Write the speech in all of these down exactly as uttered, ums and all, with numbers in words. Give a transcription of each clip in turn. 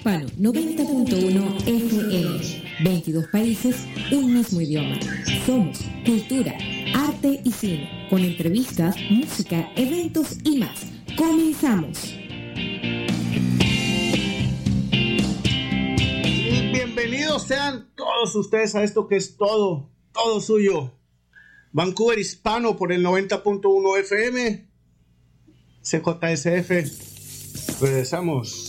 Hispano noventa punto uno F M. veintidós países, un mismo idioma. Somos cultura, arte y cine, con entrevistas, música, eventos y más. Comenzamos. Y bienvenidos sean todos ustedes a esto que es todo, todo suyo. Vancouver Hispano por el noventa punto uno F M. C J S F. Regresamos.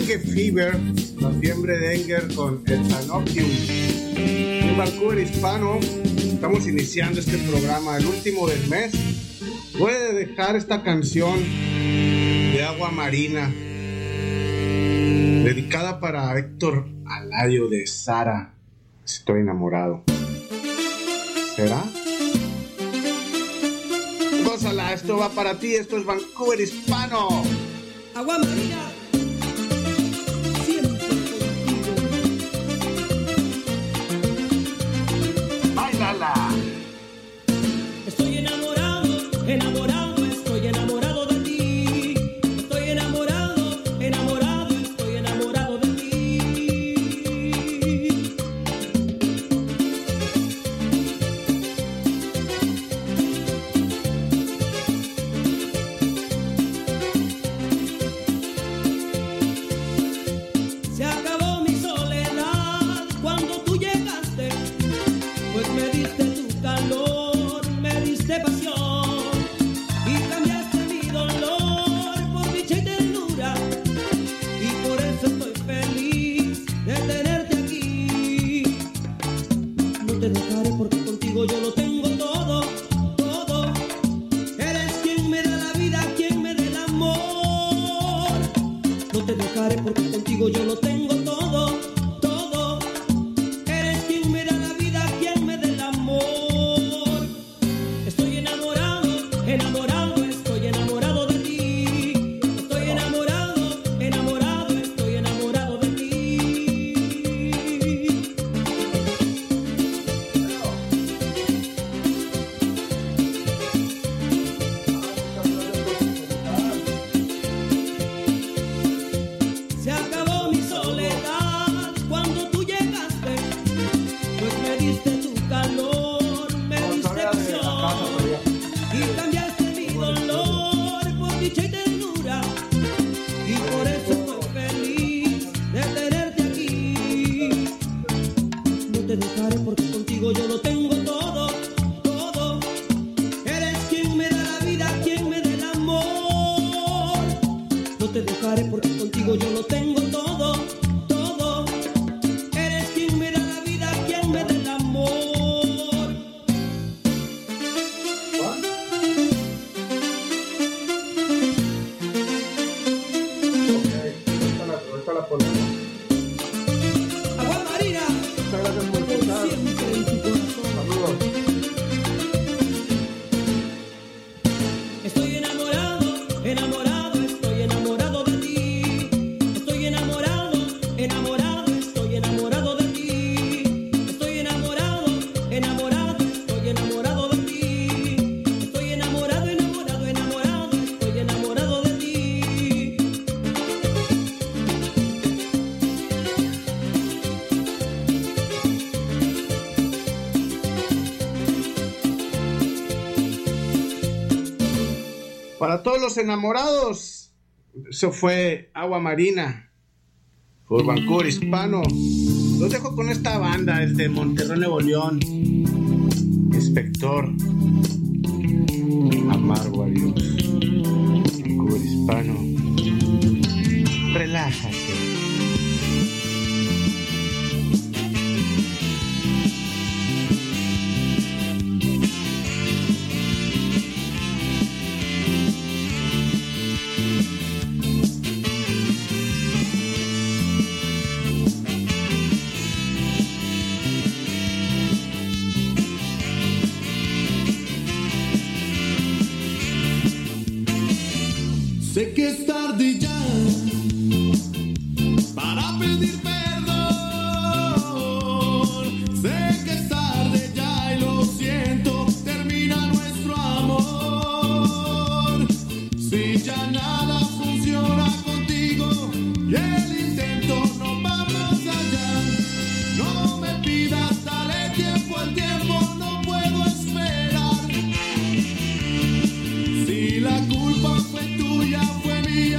Dengue Fever, la fiebre dengue con el Sanopium. En Vancouver Hispano estamos iniciando este programa, el último del mes. Voy a dejar esta canción de Agua Marina, dedicada para Héctor Aladio de Sara. Estoy enamorado. ¿Será? Gózala, esto va para ti, esto es Vancouver Hispano. Agua Marina, siempre contigo. ¡Báilala! Estoy enamorado, enamorado, estoy enamorado de ti. Estoy enamorado, enamorado, estoy enamorado de ti. Se acabó mi soledad cuando tú llegaste, pues me diste tu calor, me diste pasión y cambiaste mi dolor por dicha y ternura, y por eso estoy feliz de tenerte aquí. No te dejaré porque contigo yo lo tengo todo, todo. Eres quien me da la vida, quien me da el amor. No te dejaré porque contigo yo lo tengo todo, todo. Eres quien me da la vida, quien me da el amor. Estoy enamorado, enamorado, estoy enamorado de ti. Estoy enamorado, enamorado, estoy enamorado de ti. Se acabó mi soledad cuando tú llegaste, pues me diste tu calor, me diste pasión y cambiaste mi dolor por dicha y ternura, y por eso estoy feliz de tenerte aquí. No te dejaré porque contigo yo lo tengo todo, todo. Eres quien me da la vida, quien me da el amor. No te dejaré porque contigo yo lo tengo todo, todo. Eres quien me da la vida, quien me da el amor. Agua Marina, Muchas gracias por por escuchar. siempre en tu corazón. Saludos. Estoy enamorado, enamorado, estoy enamorado de ti. Estoy enamorado, enamorado, estoy enamorado de ti. Estoy enamorado, enamorado, estoy enamorado de ti. Estoy enamorado, enamorado, enamorado, estoy enamorado de ti. Para todos los enamorados, eso fue Agua Marina por Vancouver Hispano. Los dejo con esta banda desde Monterrey, Nuevo León. Inspector Amargo Adiós. Vancouver Hispano. Relájate. Sé que es tarde ya para pedir perdón. Sé que es tarde ya y lo siento, termina nuestro amor. Si ya nada funciona contigo y el intento no va más allá, no me pidas, dale tiempo al tiempo, no puedo esperar. Si la culpa fue tuya, fue mía.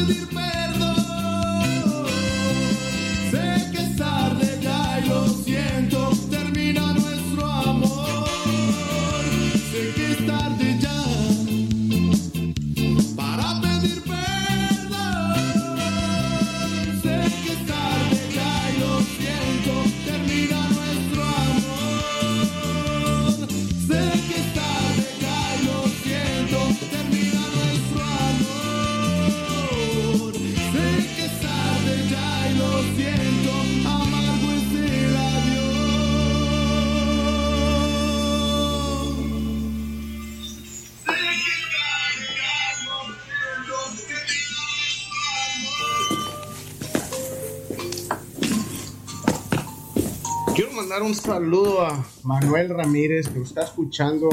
pedir perdón. Sé que es tarde ya y lo siento, termina nuestro amor. Sé que es tarde ya para pedir perdón. Sé que es tarde ya y lo siento, termina nuestro amor. Sé que es tarde ya y lo siento, termina nuestro amor. Sé que es tarde ya y lo siento, amargo es el adiós. Sé que es tarde ya y lo siento, termina nuestro amor. Quiero mandar un saludo a Manuel Ramírez, que nos está escuchando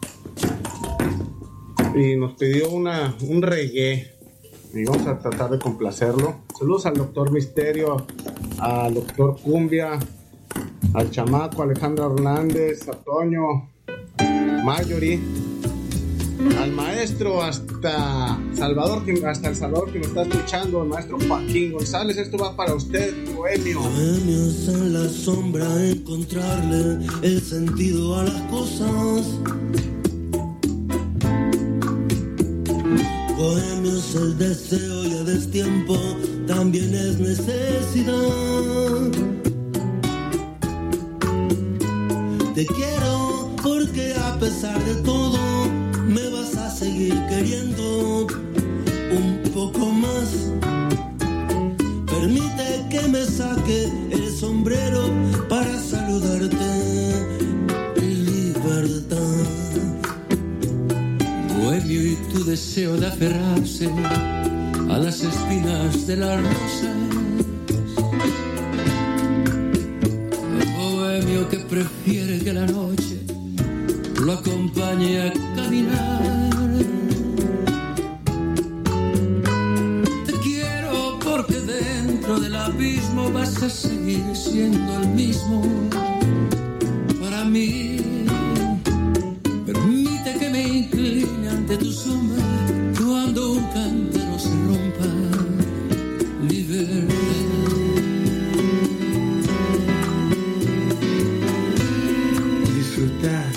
y nos pidió una, un reggae y vamos a tratar de complacerlo. Saludos al doctor Misterio, al doctor Cumbia, al chamaco Alejandro Hernández, a Toño, Marjorie, al maestro hasta Salvador, que, hasta El Salvador, que nos está escuchando, el maestro Joaquín González. Esto va para usted, bohemio. Bohemios en la sombra, encontrarle el sentido a las cosas. Bohemios, el deseo y el destiempo también es necesidad. Te quiero porque a pesar de todo me vas a seguir queriendo un poco más. Permite que me saque el sombrero para saludarte. Libertad. Bohemio y tu deseo de aferrarse a las espinas de las rosas. Bohemio que prefiere que la noche lo acompañe a caminar. Te quiero porque dentro del abismo vas a seguir siendo el mismo para mí. Permite que me incline ante tu sombra cuando un cántaro se rompa. Libertad. Disfrutar.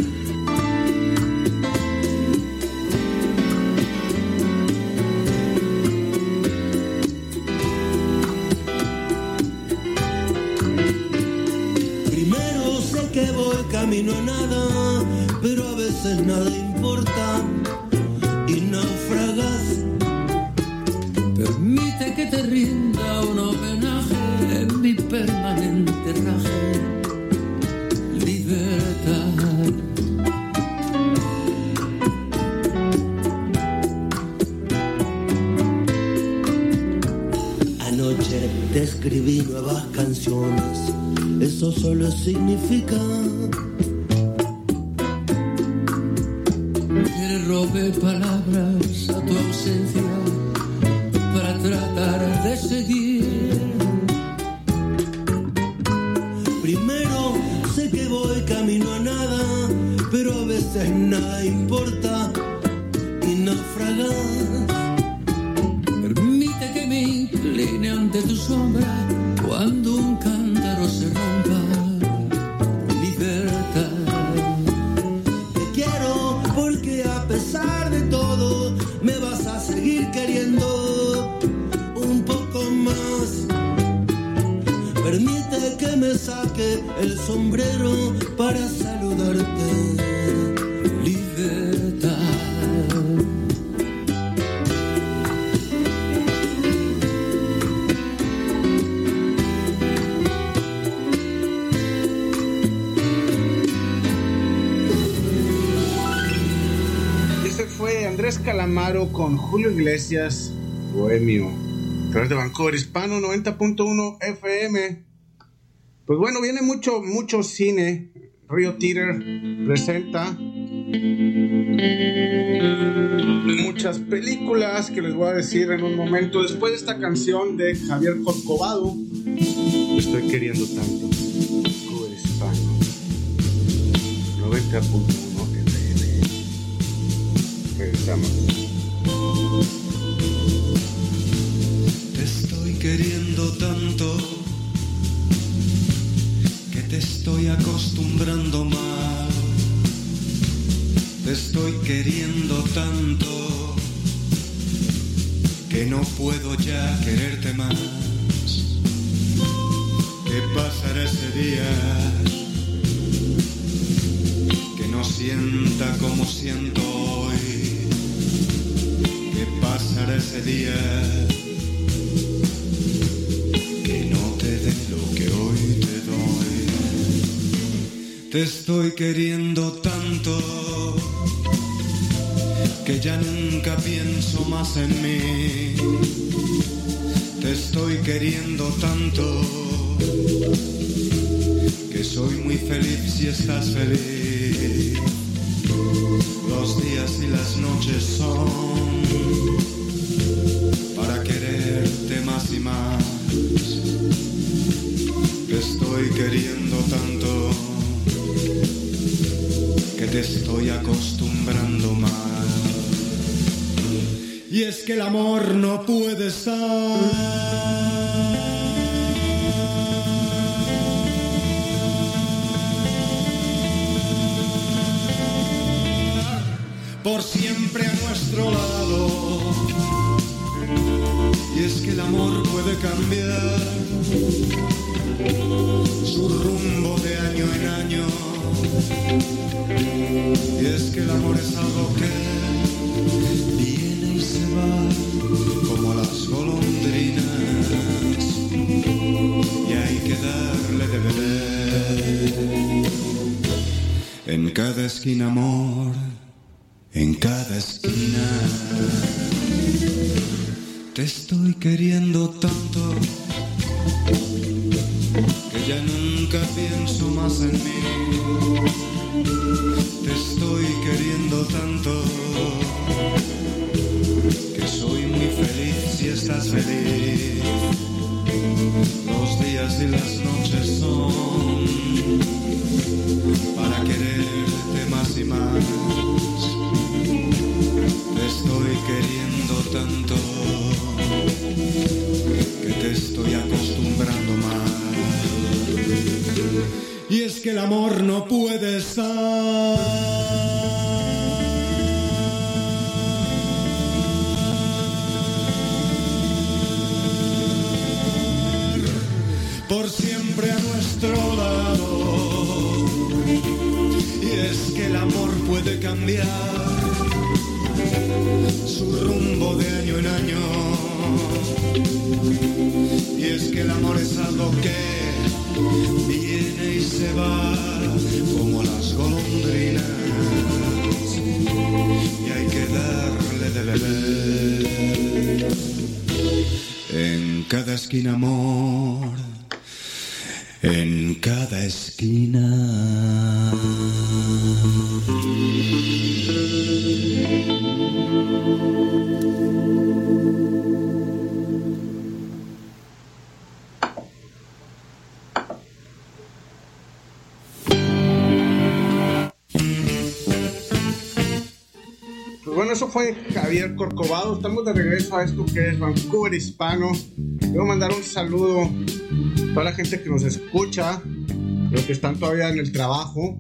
Primero sé que voy camino a nada, pero a veces nada importa y naufragas. Permite que te rinda un homenaje en mi permanente raje. Libertad. Anoche te escribí nuevas canciones, eso solo significa Que le robé palabras a tu ausencia para tratar de seguir. primero sé que voy camino a nada, pero a veces nada importa y naufragas. Permite que me incline ante tu sombra cuando un cántaro se rompa. Libertad. Te quiero porque a pesar de todo me vas a seguir queriendo un poco más. Permite que me saque el sombrero para saludarte. Libertad. Ese fue Andrés Calamaro con Julio Iglesias, Bohemio, a través de Vancouver Hispano noventa punto uno F M. Pues bueno, viene mucho, mucho cine. Río Theater presenta muchas películas que les voy a decir en un momento. Después de esta canción de Javier Corcovado, Te estoy queriendo tanto. Vancouver Hispano noventa punto uno F M. Regresamos. queriendo tanto que no puedo ya quererte más. ¿Qué pasará ese día? Que no sienta como siento hoy. ¿Qué pasará ese día? Que no te dé lo que hoy te doy. Te estoy queriendo tanto que ya nunca pienso más en mí. Te estoy queriendo tanto que soy muy feliz si estás feliz. Los días y las noches son para quererte más y más. Te estoy queriendo tanto que te estoy acostumbrando más. Y es que el amor no puede estar por siempre a nuestro lado. Y es que el amor puede cambiar su rumbo de año en año. Y es que el amor es algo que viene y se va como las golondrinas. Y hay que darle de beber. En cada esquina amor, en cada esquina. Te estoy queriendo tanto que ya nunca pienso más en mí. Te estoy queriendo tanto que soy muy feliz si estás feliz. Los días y las noches son para quererte más y más. Te estoy queriendo tanto que te estoy acostumbrando más. Y es que el amor no puede estar por siempre a nuestro lado. Y es que el amor puede cambiar su rumbo de año en año. Y es que el amor es algo que viene y se va como las golondrinas. Y hay que darle de beber. En cada esquina amor, en cada esquina. Bueno, eso fue Javier Corcovado. Estamos de regreso a esto que es Vancouver Hispano. Quiero mandar un saludo a toda la gente que nos escucha, los que están todavía en el trabajo,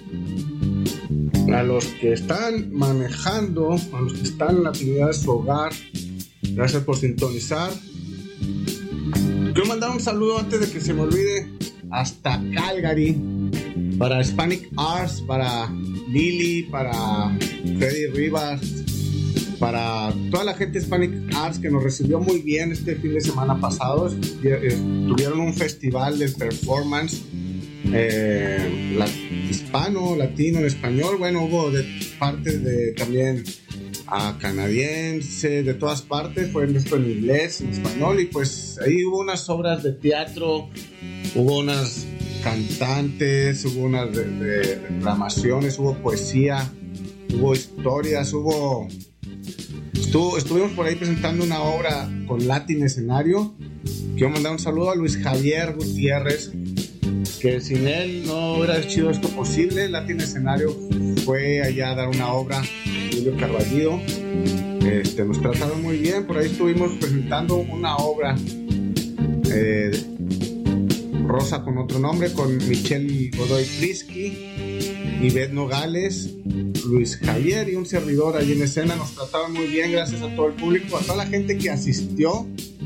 a los que están manejando, a los que están en la actividad de su hogar. Gracias por sintonizar. Quiero mandar un saludo antes de que se me olvide hasta Calgary para Hispanic Arts, para Lili, para Freddy Rivas, para toda la gente de Hispanic Arts que nos recibió muy bien este fin de semana pasado. Tuvieron un festival de performance eh, la, hispano, latino, en español. Bueno, hubo de partes de también a canadiense, de todas partes. Fue esto en inglés, en español, y pues ahí hubo unas obras de teatro, hubo unas cantantes, hubo unas de, de reclamaciones, hubo poesía, hubo historias, hubo estuvo, estuvimos por ahí presentando una obra con Latin Escenario. Quiero mandar un saludo a Luis Javier Gutiérrez, que sin él no hubiera sido esto posible. Latin Escenario fue allá a dar una obra, Julio Carballido. Este, nos trataron muy bien. Por ahí estuvimos presentando una obra eh, Rosa con otro nombre, con Michelle Godoy Frisky y Beth Nogales. Luis Javier y un servidor allí en escena. Nos trataban muy bien, gracias a todo el público, a toda la gente que asistió.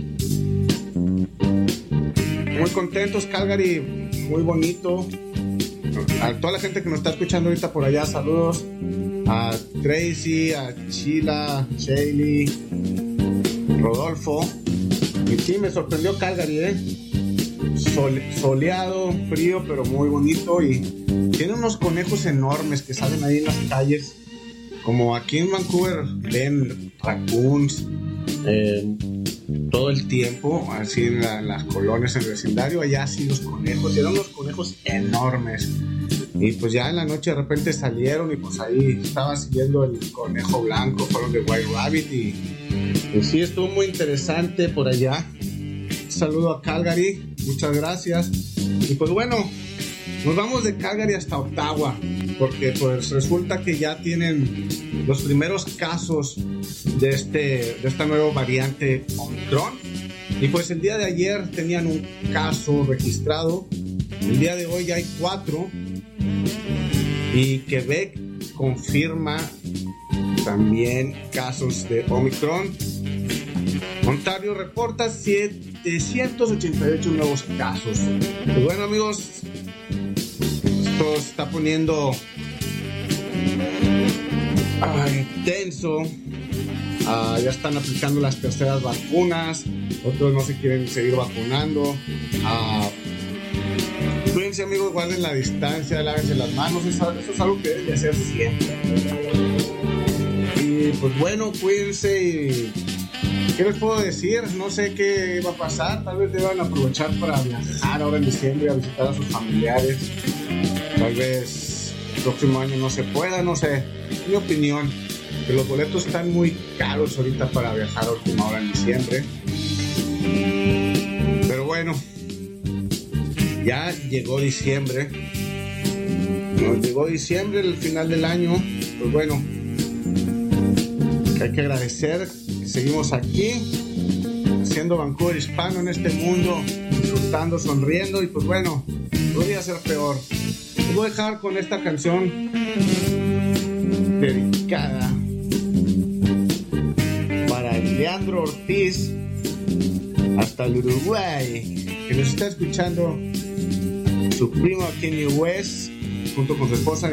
Muy contentos, Calgary, muy bonito. A toda la gente que nos está escuchando ahorita por allá, saludos a Tracy, a Sheila, Shaylee, Rodolfo. Y sí, me sorprendió Calgary, ¿eh? Sol, soleado, frío, pero muy bonito. Y tiene unos conejos enormes que salen ahí en las calles. Como aquí en Vancouver ven raccoons eh, todo el tiempo, así en, la, en las colonias, en el vecindario. Allá sí los conejos, eran unos conejos enormes. Y pues ya en la noche de repente salieron y pues ahí estaba siguiendo el conejo blanco, fueron de White Rabbit. Y pues sí, estuvo muy interesante por allá. Un saludo a Calgary, muchas gracias. Y pues bueno, nos vamos de Calgary hasta Ottawa, porque pues resulta que ya tienen los primeros casos de, este, de esta nueva variante Omicron. Y pues el día de ayer tenían un caso registrado, el día de hoy ya hay cuatro. Y Quebec confirma también casos de Omicron. Ontario reporta setecientos ochenta y ocho nuevos casos. Pues bueno, amigos, esto se está poniendo ah, intenso. Ah, ya están aplicando las terceras vacunas. Otros no se quieren seguir vacunando. Ah, Cuídense, amigos, guarden la distancia, lávense las manos, eso, eso es algo que deben de hacer siempre. Y pues bueno, cuídense. Y ¿qué les puedo decir? No sé qué va a pasar, tal vez deban aprovechar para viajar ahora en diciembre a visitar a sus familiares. Tal vez el próximo año no se pueda, no sé, es mi opinión, que los boletos están muy caros ahorita para viajar a última hora en diciembre. Pero bueno, ya llegó diciembre, nos llegó diciembre, el final del año. Pues bueno, hay que agradecer que seguimos aquí, siendo Vancouver hispano en este mundo, disfrutando, sonriendo. Y pues bueno, podría ser peor. Les voy a dejar con esta canción dedicada para Leandro Ortiz hasta el Uruguay, que nos está escuchando. Su primo Kanye West, junto con su esposa,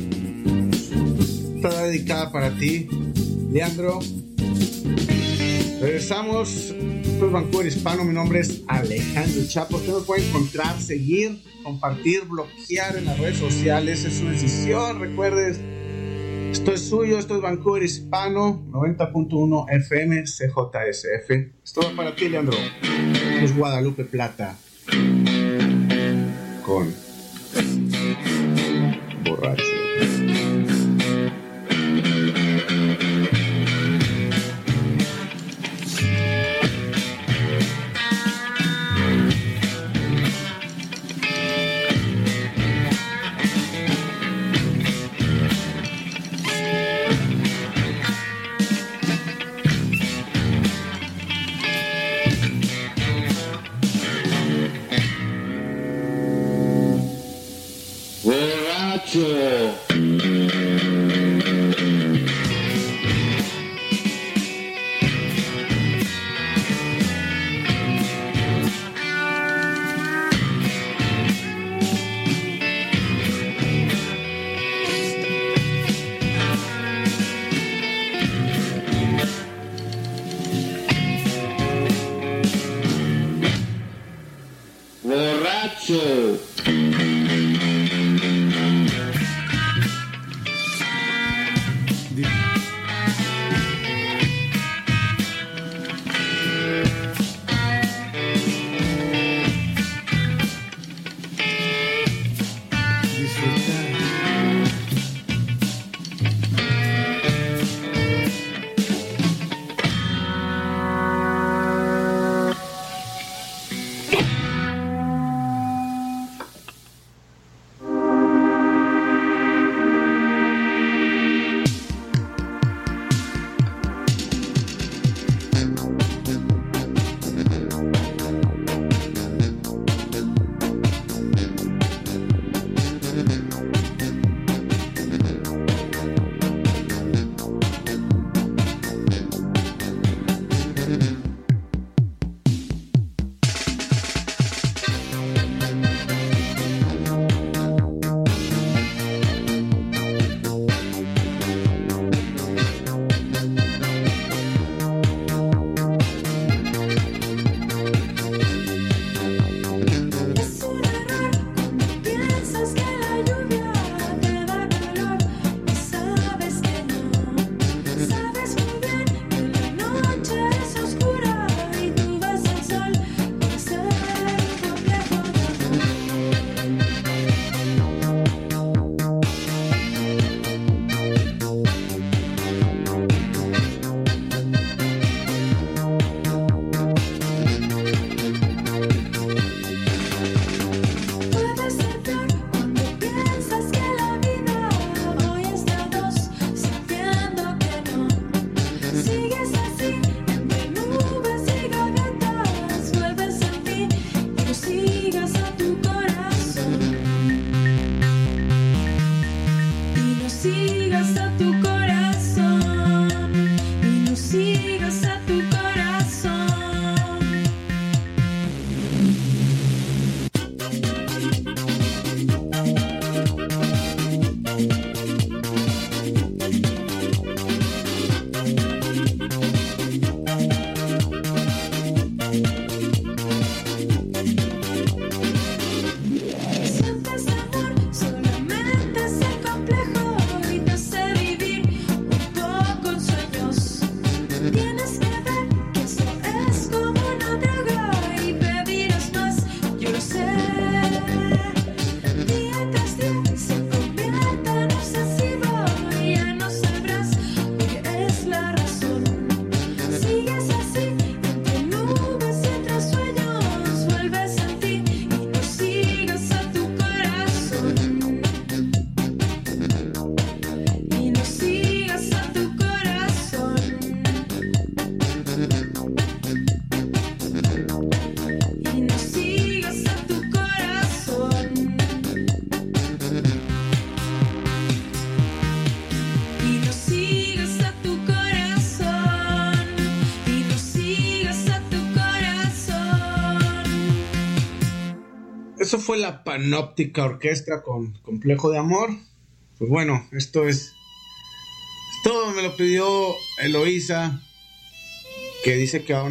está dedicada para ti, Leandro. Regresamos. Esto es Vancouver Hispano. Mi nombre es Alejandro Chapo. Usted me puede encontrar, seguir, compartir, bloquear en las redes sociales. Es su decisión. Recuerdes, esto es suyo. Esto es Vancouver Hispano, noventa punto uno F M, C J S F. Esto va para ti, Leandro. Esto es Guadalupe Plata con Borracho. Borracho. Eso fue la Panóptica Orquestra con Complejo de Amor. Pues bueno, esto es todo. Me lo pidió Eloísa, que dice que aún